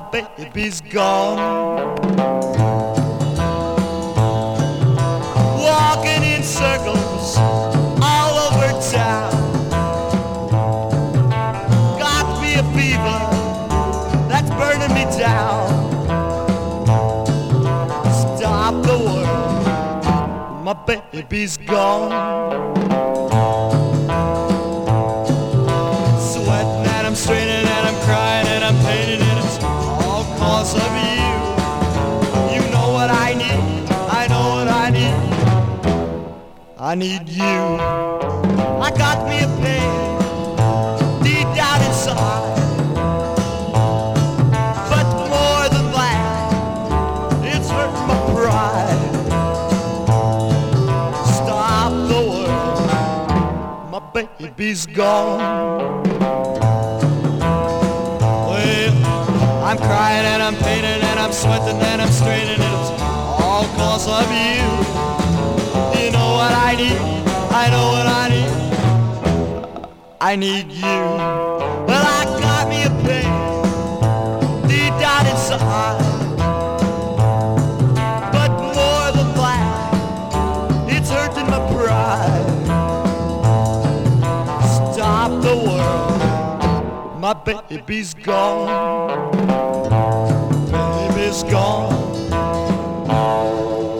baby's gone. Walking in circles all over town. Got me a fever that's burning me down. Stop the world, my baby's gone. Sweating and I'm straining and I'm crying and I'm painting and it's all cause of you. You know what I need, I know what I need. I need you. I got me a pain deep down inside, but more than that, it's hurt my pride. Stop the world, my baby's gone. I'm crying and I'm painting and I'm sweating and I'm straining and it's all cause of you. You know what I need, I know what I need. I need you. Well, I got me a pain deep down inside, but more than that, it's hurting my pride. Stop the world, my baby's gone. Baby's gone.